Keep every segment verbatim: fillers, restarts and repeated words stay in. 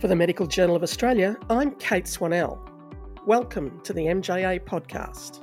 For the Medical Journal of Australia, I'm Kate Swanell. Welcome to the M J A podcast.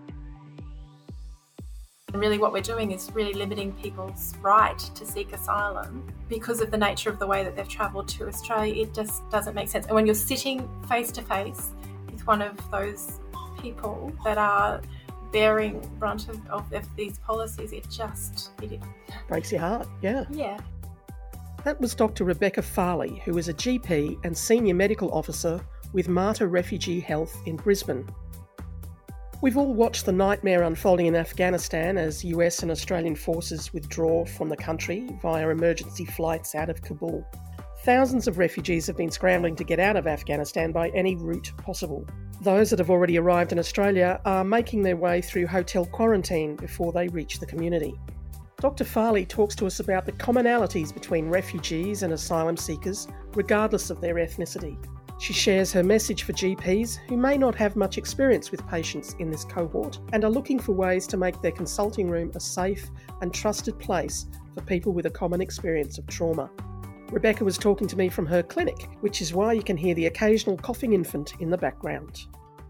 Really what we're doing is really limiting people's right to seek asylum because of the nature of the way that they've travelled to Australia. It just doesn't make sense. And when you're sitting face to face with one of those people that are bearing brunt of, of, of these policies, it just... It, Breaks your heart, yeah. Yeah. That was Doctor Rebecca Farley, who is a G P and Senior Medical Officer with Mater Refugee Health in Brisbane. We've all watched the nightmare unfolding in Afghanistan as U S and Australian forces withdraw from the country via emergency flights out of Kabul. Thousands of refugees have been scrambling to get out of Afghanistan by any route possible. Those that have already arrived in Australia are making their way through hotel quarantine before they reach the community. Doctor Farley talks to us about the commonalities between refugees and asylum seekers, regardless of their ethnicity. She shares her message for G Ps who may not have much experience with patients in this cohort and are looking for ways to make their consulting room a safe and trusted place for people with a common experience of trauma. Rebecca was talking to me from her clinic, which is why you can hear the occasional coughing infant in the background.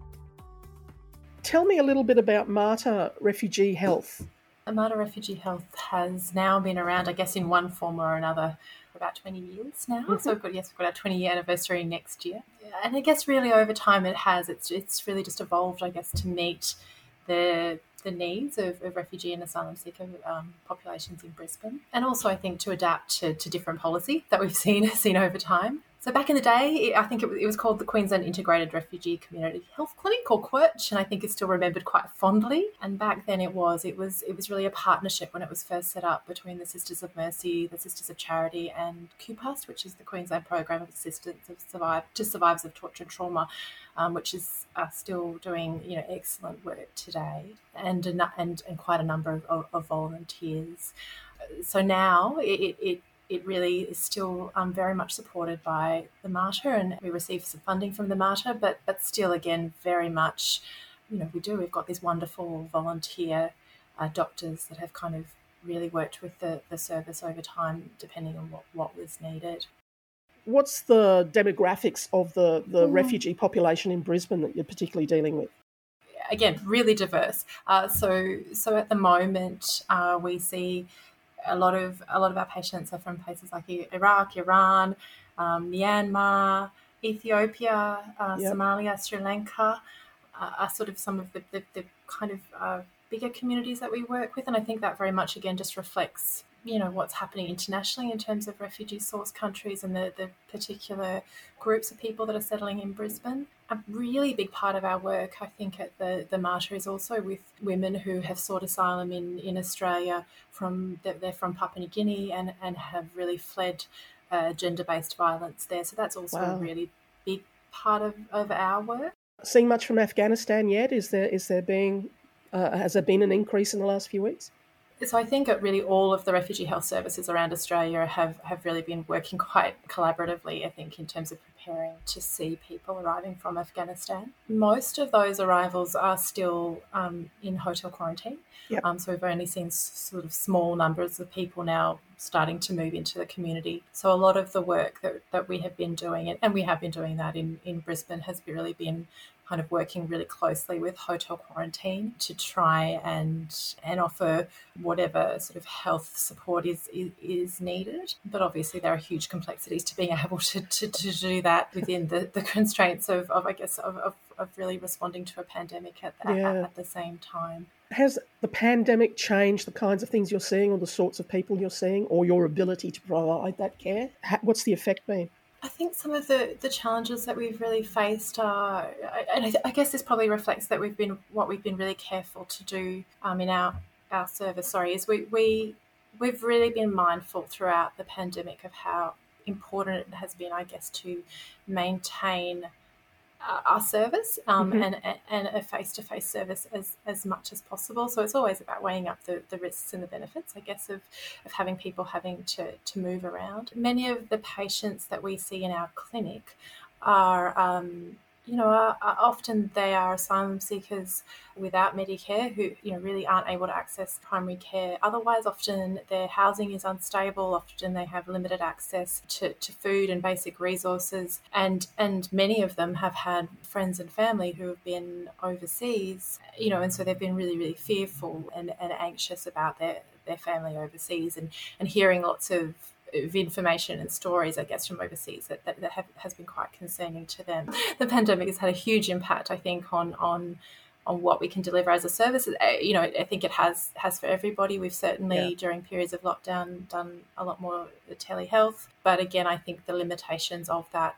Tell me a little bit about Mater Refugee Health. Mater Refugee Health has now been around, I guess, in one form or another for about twenty years now. Mm-hmm. So we've got, yes, we've got our twenty-year anniversary next year. And I guess really over time it has, it's it's really just evolved, I guess, to meet the the needs of, of refugee and asylum seeker um, populations in Brisbane. And also, I think, to adapt to, to different policy that we've seen seen over time. So back in the day, I think it, it was called the Queensland Integrated Refugee Community Health Clinic, or QIRCH, and I think it's still remembered quite fondly. And back then it was, it was, it was really a partnership when it was first set up between the Sisters of Mercy, the Sisters of Charity, and QPAST, which is the Queensland Program of Assistance of Survive, to Survivors of Torture and Trauma, um, which is uh, still doing, you know, excellent work today, and and and quite a number of, of, of volunteers. So now it it It really is still um, very much supported by the Mater, and we receive some funding from the Mater, but but still, again, very much, you know, we do. We've got these wonderful volunteer uh, doctors that have kind of really worked with the, the service over time, depending on what, what was needed. What's the demographics of the, the mm. refugee population in Brisbane that you're particularly dealing with? Again, really diverse. Uh, so so at the moment, uh, we see A lot of a lot of our patients are from places like Iraq, Iran, um, Myanmar, Ethiopia, uh, yep. Somalia, Sri Lanka, uh, are sort of some of the, the, the kind of uh, bigger communities that we work with. And I think that very much, again, just reflects, you know, what's happening internationally in terms of refugee source countries and the, the particular groups of people that are settling in Brisbane. A really big part of our work, I think, at the, the Mater is also with women who have sought asylum in, in Australia from, they're from Papua New Guinea and, and have really fled uh, gender-based violence there. So that's also wow. a really big part of, of our work. Seeing much from Afghanistan yet? Is there is there being uh, has there been an increase in the last few weeks? So I think that really all of the refugee health services around Australia have, have really been working quite collaboratively, I think, in terms of preparing to see people arriving from Afghanistan. Most of those arrivals are still um, in hotel quarantine. Yep. Um, so we've only seen s- sort of small numbers of people now starting to move into the community. So a lot of the work that, that we have been doing, and we have been doing that in, in Brisbane, has really been kind of working really closely with hotel quarantine to try and and offer whatever sort of health support is is, is needed. But obviously there are huge complexities to being able to, to, to do that within the, the constraints of, of I guess, of, of, of really responding to a pandemic at, the, yeah. at, at the same time. Has the pandemic changed the kinds of things you're seeing or the sorts of people you're seeing or your ability to provide that care? What's the effect been? I think some of the, the challenges that we've really faced are, and I, I guess this probably reflects that we've been what we've been really careful to do um, in our, our service. Sorry, is we we we've really been mindful throughout the pandemic of how important it has been, I guess, to maintain Uh, our service um, mm-hmm. and, and a face-to-face service as, as much as possible. So it's always about weighing up the, the risks and the benefits, I guess, of, of having people having to, to move around. Many of the patients that we see in our clinic are um, you know, are, are often they are asylum seekers without Medicare who, you know, really aren't able to access primary care. Otherwise, often their housing is unstable. Often they have limited access to, to food and basic resources. And, and many of them have had friends and family who have been overseas, you know, and so they've been really, really fearful and, and anxious about their, their family overseas, and, and hearing lots of of information and stories, I guess, from overseas that, that, that have, has been quite concerning to them. The pandemic has had a huge impact, I think, on on on what we can deliver as a service. You know, I think it has has for everybody. We've certainly, yeah. during periods of lockdown, done a lot more telehealth. But again, I think the limitations of that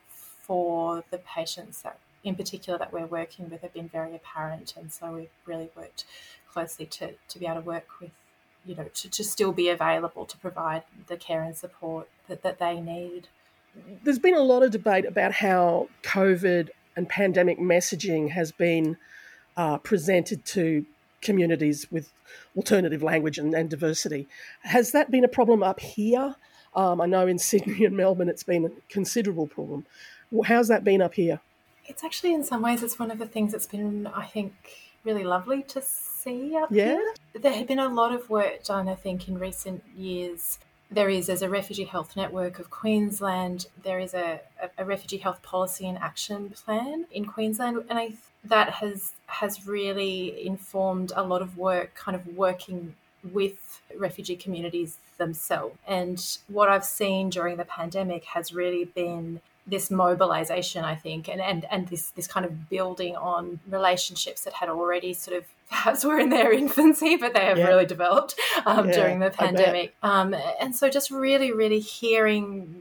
for the patients that, in particular, that we're working with have been very apparent. And so we've really worked closely to, to be able to work with, you know, to, to still be available to provide the care and support that, that they need. There's been a lot of debate about how COVID and pandemic messaging has been uh, presented to communities with alternative language and, and diversity. Has that been a problem up here? Um, I know in Sydney and Melbourne it's been a considerable problem. How's that been up here? It's actually, in some ways, it's one of the things that's been, I think, really lovely to see up yeah. here. There had been a lot of work done, I think, in recent years. There is, as a Refugee Health Network of Queensland, there is a, a, a Refugee Health Policy and Action Plan in Queensland, and I that has has really informed a lot of work, kind of working with refugee communities themselves. And what I've seen during the pandemic has really been this mobilization, I think, and, and, and this, this kind of building on relationships that had already sort of perhaps were in their infancy, but they have yeah. really developed um, yeah, during the pandemic. Um, and so just really, really hearing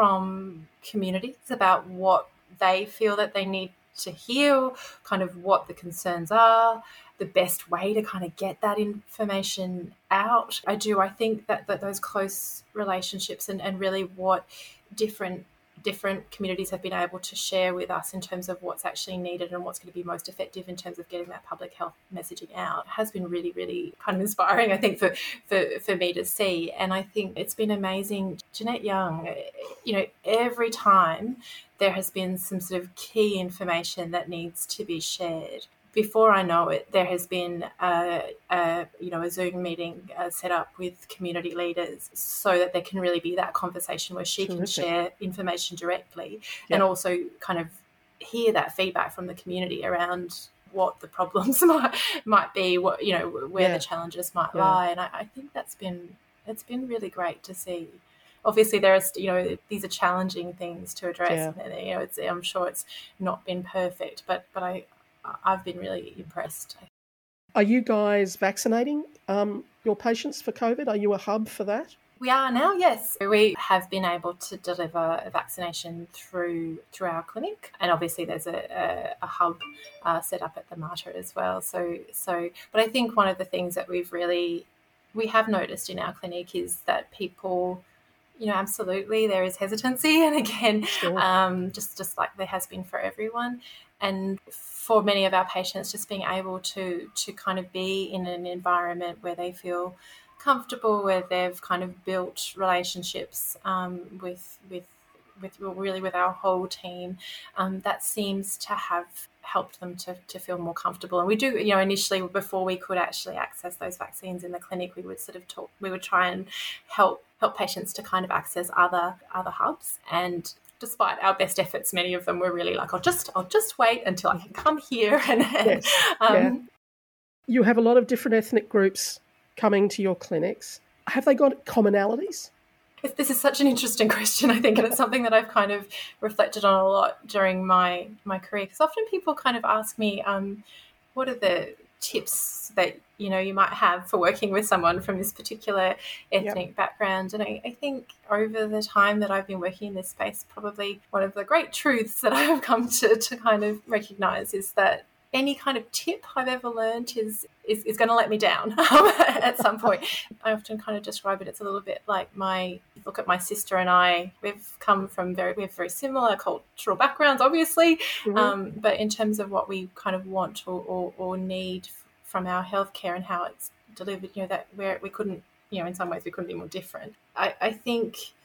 from communities about what they feel that they need to hear, kind of what the concerns are, the best way to kind of get that information out. I do, I think that, that those close relationships and, and really what different different communities have been able to share with us in terms of what's actually needed and what's going to be most effective in terms of getting that public health messaging out has been really, really kind of inspiring, I think, for, for, for me to see. And I think it's been amazing. Jeanette Young, you know, every time there has been some sort of key information that needs to be shared, before I know it, there has been a, a you know a Zoom meeting uh, set up with community leaders so that there can really be that conversation where she Terrific. Can share information directly yep. and also kind of hear that feedback from the community around what the problems might might be, what you know where yeah. the challenges might yeah. lie, and I, I think that's been it's been really great to see. Obviously, there are you know these are challenging things to address. Yeah. And, you know, it's, I'm sure it's not been perfect, but but I. I've been really impressed. Are you guys vaccinating um, your patients for COVID? Are you a hub for that? We are now, yes. We have been able to deliver a vaccination through through our clinic, and obviously there's a, a, a hub uh, set up at the Mater as well. So, so, but I think one of the things that we've really we have noticed in our clinic is that people, you know, absolutely there is hesitancy, and again, sure. um, just just like there has been for everyone. And for many of our patients, just being able to to kind of be in an environment where they feel comfortable, where they've kind of built relationships um, with with with really with our whole team, um, that seems to have helped them to, to feel more comfortable. And we do, you know, initially before we could actually access those vaccines in the clinic, we would sort of talk, we would try and help help patients to kind of access other other hubs. And despite our best efforts, many of them were really like, I'll just I'll just wait until I can come here. And, and yes. um, yeah. You have a lot of different ethnic groups coming to your clinics. Have they got commonalities? This is such an interesting question, I think, and it's something that I've kind of reflected on a lot during my, my career, because often people kind of ask me, um, what are the tips that, you know, you might have for working with someone from this particular ethnic yep. background? And I, I think over the time that I've been working in this space, probably one of the great truths that I've come to, to kind of recognise is that any kind of tip I've ever learned is, is, is going to let me down at some point. I often kind of describe it, it's a little bit like my, look at my sister and I, we've come from very, we have very similar cultural backgrounds, obviously, mm-hmm. um, but in terms of what we kind of want or, or, or need from our healthcare and how it's delivered, you know, that where we couldn't, you know, in some ways we couldn't be more different. I, I think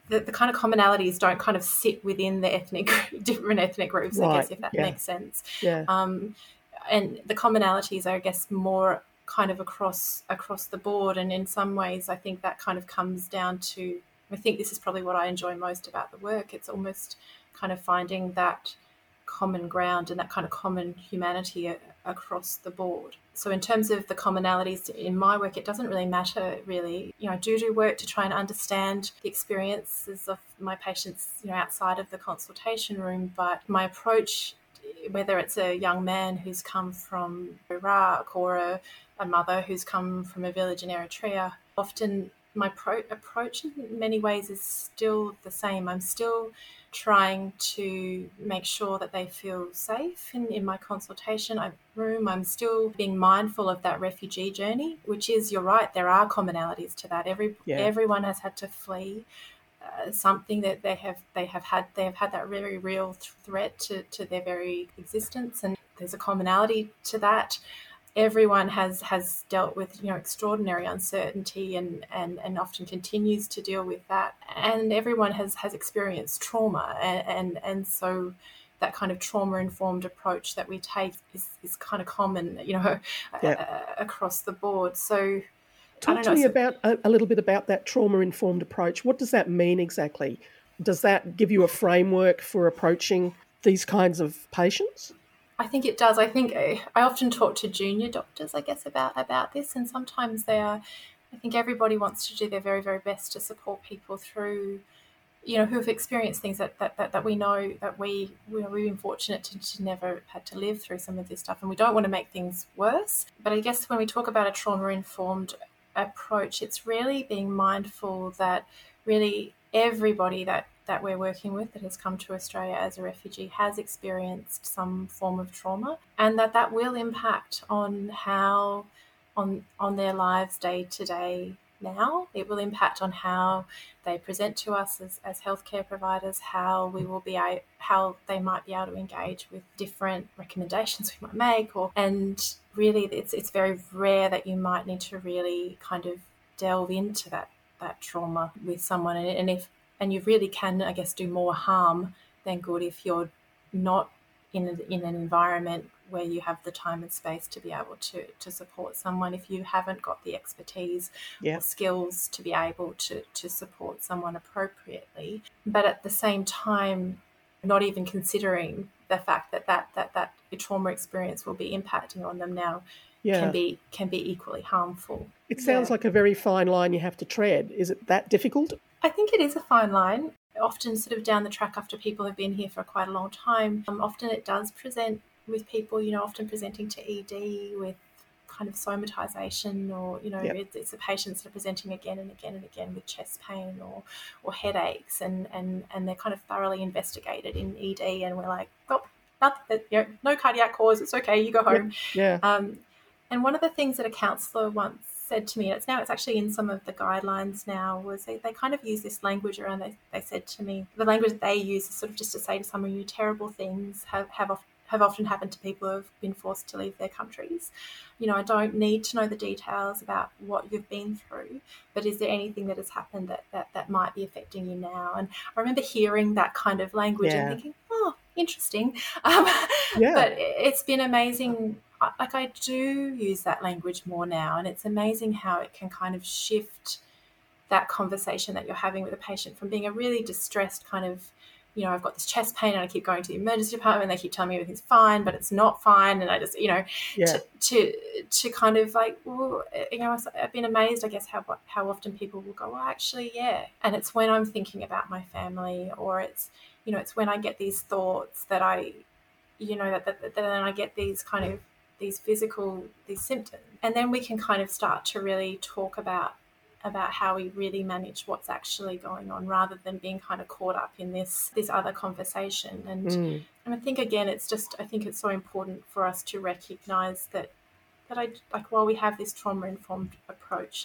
the, the kind of commonalities don't kind of sit within the ethnic different ethnic groups, Right. I guess, if that Yeah. makes sense. Yeah. Um, and the commonalities are, I guess, more kind of across across the board. And in some ways, I think that kind of comes down to, I think this is probably what I enjoy most about the work. It's almost kind of finding that common ground and that kind of common humanity a, across the board. So in terms of the commonalities in my work, it doesn't really matter, really. You know, I do do work to try and understand the experiences of my patients, you know, outside of the consultation room, but my approach, whether it's a young man who's come from Iraq or a, a mother who's come from a village in Eritrea, often my pro- approach in many ways is still the same. I'm still trying to make sure that they feel safe in, in my consultation room. I'm still being mindful of that refugee journey, which is, you're right, there are commonalities to that. Every Yeah. Everyone has had to flee uh, something that they have they have had they have had that very real threat to, to their very existence, and there's a commonality to that. Everyone has, has dealt with, you know, extraordinary uncertainty and, and, and often continues to deal with that. And everyone has, has experienced trauma. And, and, and so that kind of trauma-informed approach that we take is, is kind of common, you know, Yeah. uh, across the board. So talk I don't to know, me so, about a, a little bit about that trauma-informed approach. What does that mean exactly? Does that give you a framework for approaching these kinds of patients? I think it does. I think I often talk to junior doctors, I guess, about, about this, and sometimes they are, I think everybody wants to do their very, very best to support people through, you know, who have experienced things that, that, that, that we know that we, we we've been fortunate to, to never had to live through some of this stuff, and we don't want to make things worse. But I guess when we talk about a trauma-informed approach, it's really being mindful that really everybody that that we're working with that has come to Australia as a refugee has experienced some form of trauma, and that that will impact on how, on on their lives day to day now. It will impact on how they present to us as, as healthcare providers, how we will be a, how they might be able to engage with different recommendations we might make, or and really it's it's very rare that you might need to really kind of delve into that that trauma with someone, and, and if and you really can, I guess, do more harm than good if you're not in a, in an environment where you have the time and space to be able to, to support someone, if you haven't got the expertise Yeah. or skills to be able to, to support someone appropriately. But at the same time, not even considering the fact that that, that, that trauma experience will be impacting on them now Yeah. can be can be equally harmful. It sounds Yeah. like a very fine line you have to tread. Is it that difficult? I think it is a fine line. Often sort of down the track after people have been here for quite a long time, um, often it does present with people, you know, often presenting to E D with kind of somatisation, or, you know, Yep. it's, it's the patients that are presenting again and again and again with chest pain or or headaches, and, and, and they're kind of thoroughly investigated in E D, and we're like, oh, nothing, you know, no cardiac cause, it's okay, you go home. Yeah. Um, and one of the things that a counsellor once said to me, and it's now it's actually in some of the guidelines now, was they, they kind of use this language around, they, they said to me, the language that they use is sort of just to say to someone, you terrible things have, have, have often happened to people who have been forced to leave their countries. You know, I don't need to know the details about what you've been through, but is there anything that has happened that, that, that might be affecting you now? And I remember hearing that kind of language Yeah. and thinking, oh, interesting. Um, Yeah. But it's been amazing. Like, I do use that language more now, and it's amazing how it can kind of shift that conversation that you're having with a patient from being a really distressed kind of, you know, I've got this chest pain and I keep going to the emergency department and they keep telling me everything's fine, but it's not fine, and I just, you know, Yeah. to, to to kind of like, well, you know, I've been amazed, I guess, how how often people will go, well, actually, yeah. And it's when I'm thinking about my family, or it's, you know, it's when I get these thoughts that I, you know, that, that, that then I get these kind of these physical, these symptoms. And then we can kind of start to really talk about about how we really manage what's actually going on, rather than being kind of caught up in this this other conversation. And, Mm. and I think, again, it's just, I think it's so important for us to recognise that, that I, like, while we have this trauma-informed approach,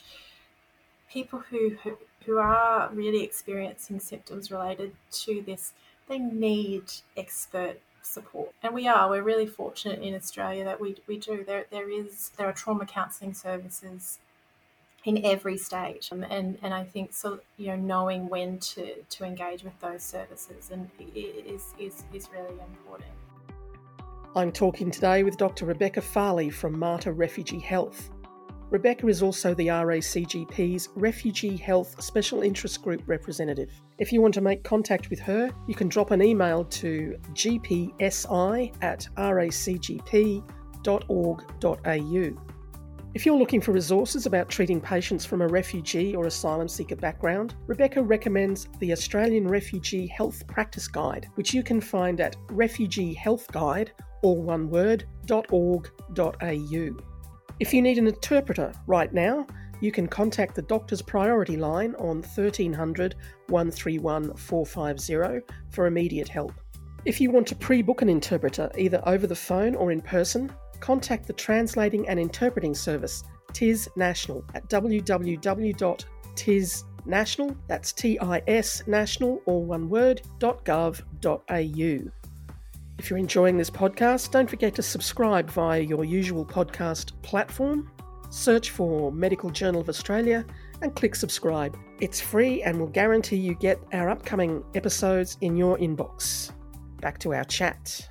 people who, who, who are really experiencing symptoms related to this, they need expert support, and we are we're really fortunate in Australia that we we do there there is there are trauma counselling services in every stage. Um, and, and I think, so, you know, knowing when to, to engage with those services and is, is, is really important. I'm talking today with Doctor Rebecca Farley from Mater Refugee Health. Rebecca is also the R A C G P's Refugee Health Special Interest Group representative. If you want to make contact with her, you can drop an email to g p s i at r a c g p dot org dot a u. If you're looking for resources about treating patients from a refugee or asylum seeker background, Rebecca recommends the Australian Refugee Health Practice Guide, which you can find at refugee health guide, all one word, .org dot a u. If you need an interpreter right now, you can contact the Doctor's Priority Line on thirteen hundred, one three one, four five zero for immediate help. If you want to pre-book an interpreter either over the phone or in person, contact the Translating and Interpreting Service, T I S National, at w w w dot tisnational, that's T I S national, all one word, .gov dot a u. If you're enjoying this podcast, don't forget to subscribe via your usual podcast platform. Search for Medical Journal of Australia and click subscribe. It's free and will guarantee you get our upcoming episodes in your inbox. Back to our chat.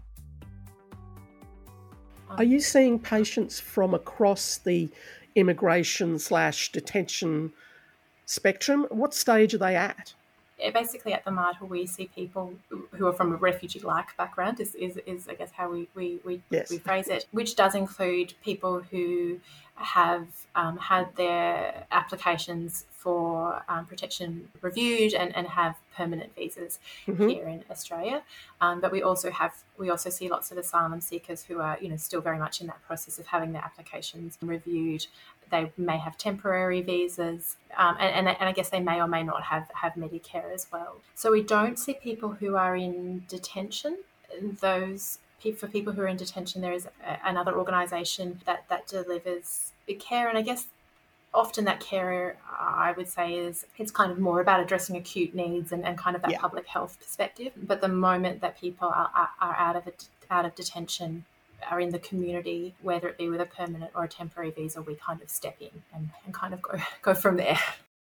Are you seeing patients from across the immigration slash detention spectrum? What stage are they at? Basically, at the Mater, we see people who are from a refugee-like background, is, is, is I guess, how we, we, we, yes. we phrase it, which does include people who have um, had their applications for um, protection reviewed and, and have permanent visas mm-hmm. here in Australia. Um, but we also have we also see lots of asylum seekers who are, you know, still very much in that process of having their applications reviewed. They may have temporary visas, um, and, and, and I guess they may or may not have, have Medicare as well. So we don't see people who are in detention. Those for people who are in detention, there is a, another organisation that, that delivers care, and I guess often that care, I would say, is it's kind of more about addressing acute needs and, and kind of that yeah. public health perspective. But the moment that people are, are, are out of it, out of detention, are in the community, whether it be with a permanent or a temporary visa, we kind of step in and, and kind of go go from there.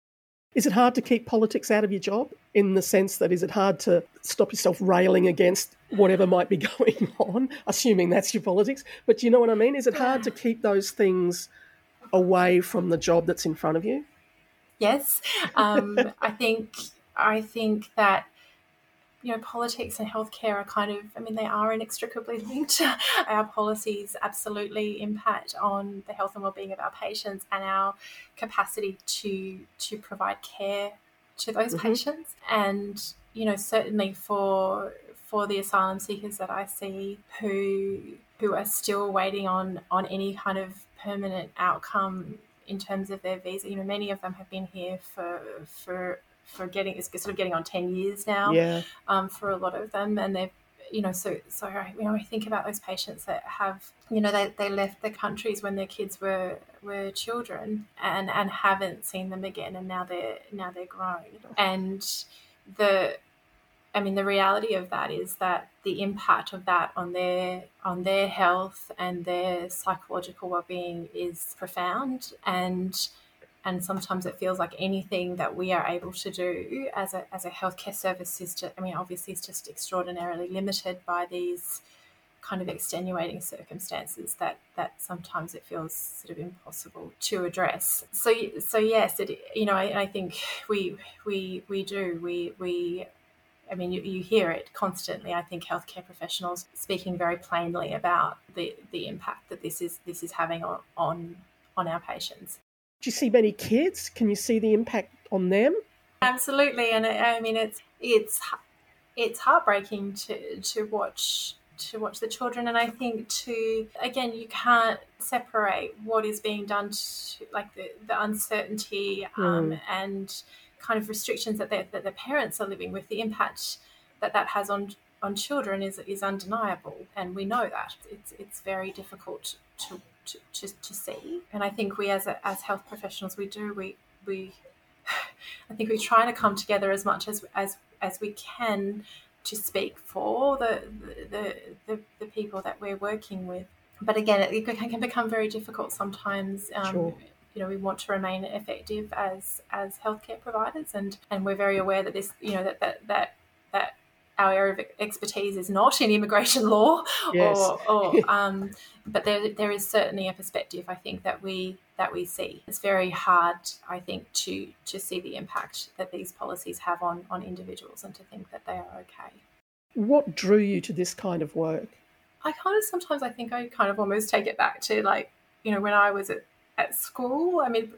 Is it hard to keep politics out of your job, in the sense that is it hard to stop yourself railing against whatever might be going on, assuming that's your politics? But do you know what I mean? Is it hard to keep those things away from the job that's in front of you? Yes. Um, I think I think that, you know, politics and healthcare are kind of, I mean, they are inextricably linked. Our policies absolutely impact on the health and well-being of our patients and our capacity to to provide care to those mm-hmm. patients. And, you know, certainly for for the asylum seekers that I see who who are still waiting on, on any kind of permanent outcome in terms of their visa, you know, many of them have been here for for for getting, it's sort of getting on ten years now yeah. um, for a lot of them. And they've, you know, so, so, you know, I think about those patients that have, you know, they, they left their countries when their kids were, were children and, and haven't seen them again. And now they're, now they're grown. And the, I mean, the reality of that is that the impact of that on their, on their health and their psychological well-being is profound. And And sometimes it feels like anything that we are able to do as a as a healthcare service is just, I mean, obviously it's just extraordinarily limited by these kind of extenuating circumstances that, that sometimes it feels sort of impossible to address. So so yes, it, you know, I, I think we we we do we we. I mean, you, you hear it constantly. I think healthcare professionals speaking very plainly about the, the impact that this is this is having on on, on our patients. Do you see many kids? Can you see the impact on them? Absolutely, and I mean it's it's it's heartbreaking to to watch to watch the children, and I think to again you can't separate what is being done to, like the the uncertainty um, mm. and kind of restrictions that they, that the parents are living with. The impact that that has on on children is is undeniable, and we know that it's it's very difficult to. To, to, to see. And I think we as a, as health professionals, we do, we, we I think we try to come together as much as, as, as we can to speak for the, the, the, the people that we're working with. But again, it, it can become very difficult sometimes um, sure. you know, we want to remain effective as as healthcare providers, and and we're very aware that this, you know, that that that that our area of expertise is not in immigration law, Yes. or, or um, but there there is certainly a perspective, I think, that we that we see. It's very hard, I think, to to see the impact that these policies have on on individuals, and to think that they are okay. What drew you to this kind of work? I kind of sometimes I think I kind of almost take it back to, like, you know, when I was at, at school. I mean,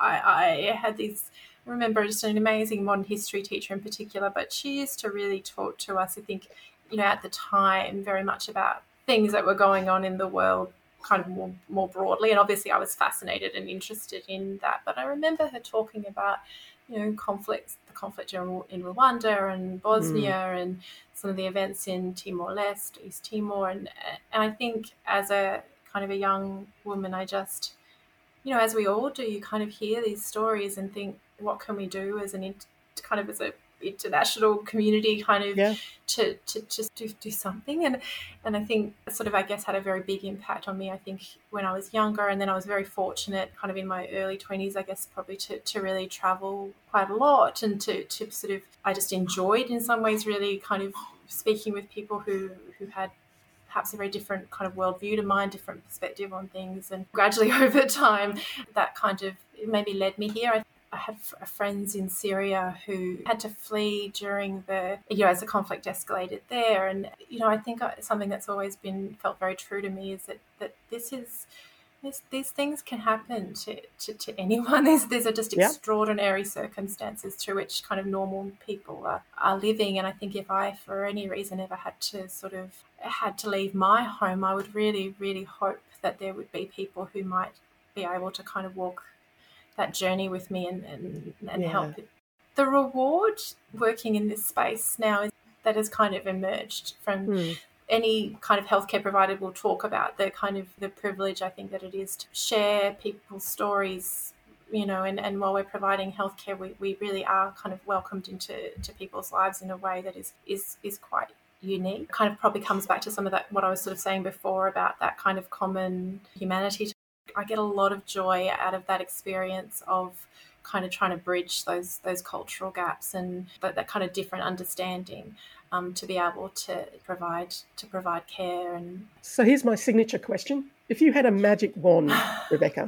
I, I had these. I remember just an amazing modern history teacher in particular, but she used to really talk to us, I think, you know, at the time, very much about things that were going on in the world kind of more, more broadly. And obviously I was fascinated and interested in that. But I remember her talking about, you know, conflicts, the conflict in, in Rwanda and Bosnia mm. and some of the events in Timor-Leste, East Timor. And, and I think as a kind of a young woman, I just, you know, as we all do, you kind of hear these stories and think, what can we do as an kind of as a international community kind of yeah. to, to just do, do something. And and I think sort of, I guess, had a very big impact on me, I think, when I was younger. And then I was very fortunate kind of in my early twenties, I guess, probably to, to really travel quite a lot, and to, to sort of, I just enjoyed in some ways really kind of speaking with people who, who had perhaps a very different kind of worldview to mine, different perspective on things. And gradually over time, that kind of maybe led me here. I I had friends in Syria who had to flee during the, you know, as the conflict escalated there. And, you know, I think something that's always been felt very true to me is that, that this is, this, these things can happen to, to, to anyone. These, these are just yeah. extraordinary circumstances through which kind of normal people are, are living. And I think if I, for any reason, ever had to sort of, had to leave my home, I would really, really hope that there would be people who might be able to kind of walk that journey with me and, and, and yeah. help. The reward working in this space now is that has kind of emerged from mm. any kind of healthcare provider will talk about the kind of the privilege, I think, that it is to share people's stories, you know, and, and while we're providing healthcare, we, we really are kind of welcomed into to people's lives in a way that is, is, is quite unique. Kind of probably comes back to some of that, what I was sort of saying before about that kind of common humanity. I get a lot of joy out of that experience of kind of trying to bridge those those cultural gaps and that, that kind of different understanding um, to be able to provide to provide care. And so here's my signature question. If you had a magic wand, Rebecca,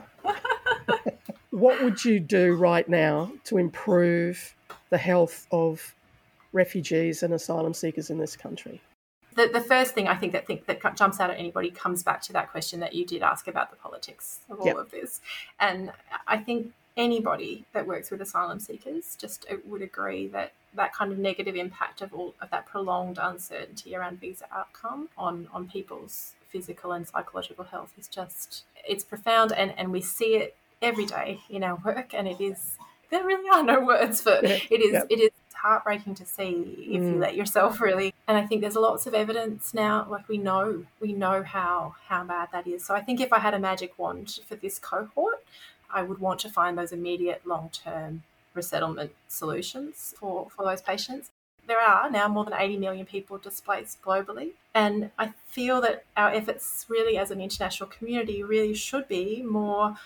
what would you do right now to improve the health of refugees and asylum seekers in this country? The, the first thing I think that think that jumps out at anybody comes back to that question that you did ask about the politics of all yep. of this. And I think anybody that works with asylum seekers just would agree that that kind of negative impact of all of that prolonged uncertainty around visa outcome on, on people's physical and psychological health is just, it's profound, and, and we see it every day in our work, and it is, there really are no words for it. It is, yep. it is heartbreaking to see if mm. you let yourself really. And I think there's lots of evidence now, like we know, we know how, how bad that is. So I think if I had a magic wand for this cohort, I would want to find those immediate long-term resettlement solutions for, for those patients. There are now more than eighty million people displaced globally. And I feel that our efforts really as an international community really should be more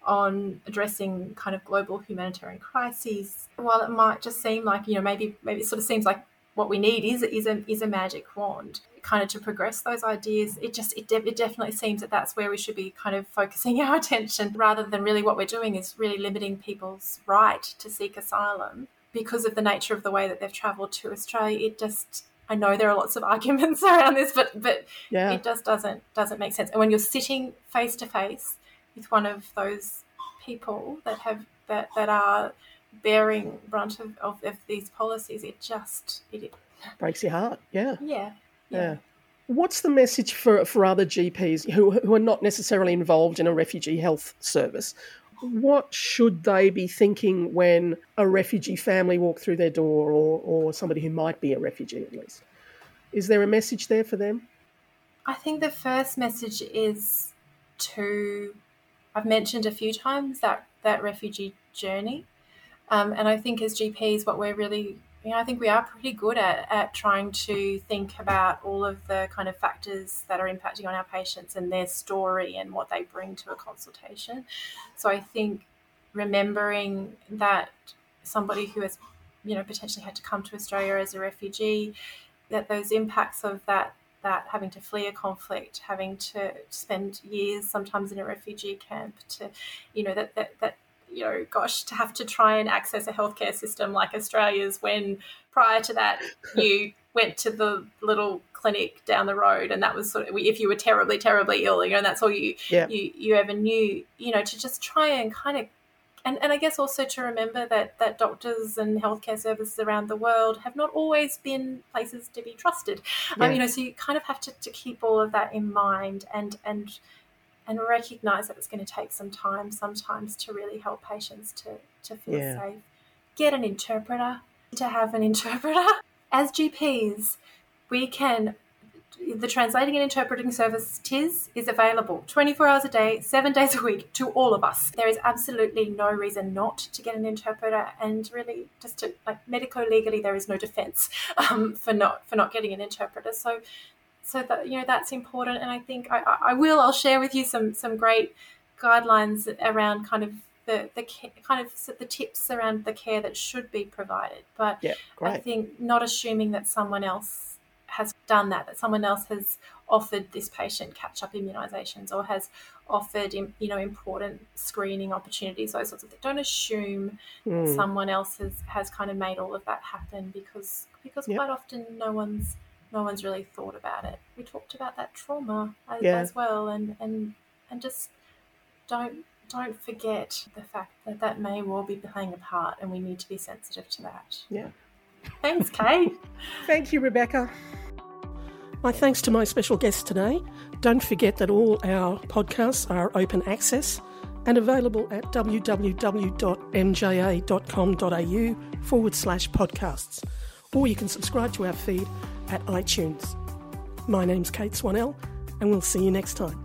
on addressing kind of global humanitarian crises. While it might just seem like, you know, maybe maybe it sort of seems like what we need is is a is a magic wand, kind of to progress those ideas. It just it, de- it definitely seems that that's where we should be kind of focusing our attention, rather than really what we're doing is really limiting people's right to seek asylum because of the nature of the way that they've travelled to Australia. It just, I know there are lots of arguments around this, but but yeah. it just doesn't doesn't make sense. And when you're sitting face to face with one of those people that have that, that are bearing brunt of, of, of these policies, it just it, it breaks your heart. Yeah. Yeah. Yeah. yeah. What's the message for, for other G Ps who who are not necessarily involved in a refugee health service? What should they be thinking when a refugee family walk through their door, or, or somebody who might be a refugee at least? Is there a message there for them? I think the first message is to, I've mentioned a few times that, that refugee journey. Um, and I think as G Ps, what we're really, you know, I think we are pretty good at, at trying to think about all of the kind of factors that are impacting on our patients and their story and what they bring to a consultation. So I think remembering that somebody who has, you know, potentially had to come to Australia as a refugee, that those impacts of that, that having to flee a conflict, having to spend years sometimes in a refugee camp, to, you know, that, that, that you know, gosh, to have to try and access a healthcare system like Australia's when prior to that you went to the little clinic down the road and that was sort of, if you were terribly, terribly ill, you know, that's all you, yeah. you, you ever knew, you know, to just try and kind of, and, and I guess also to remember that, that doctors and healthcare services around the world have not always been places to be trusted. Yeah. Um, you know, so you kind of have to, to keep all of that in mind and, and, and recognise that it's going to take some time sometimes to really help patients to, to feel yeah. safe. Get an interpreter, to have an interpreter. As G Ps, we can, the translating and interpreting service T I S is available twenty-four hours a day, seven days a week to all of us. There is absolutely no reason not to get an interpreter, and really just to, like, medico-legally, there is no defence um, for not for not getting an interpreter. So So that, you know, that's important, and I think I, I will. I'll share with you some some great guidelines around kind of the the kind of the tips around the care that should be provided. But yeah, great. I think not assuming that someone else has done that, that someone else has offered this patient catch-up immunisations or has offered, you know, important screening opportunities, those sorts of things. Don't assume mm. that someone else has, has kind of made all of that happen, because because yep. quite often no one's. No one's really thought about it. We talked about that trauma as, yeah. as well, and, and and just don't don't forget the fact that that may well be playing a part, and we need to be sensitive to that. Yeah. Thanks, Kate. Thank you, Rebecca. My thanks to my special guest today. Don't forget that all our podcasts are open access and available at www.mja.com.au forward slash podcasts, or you can subscribe to our feed at iTunes. My name's Kate Swanell, and we'll see you next time.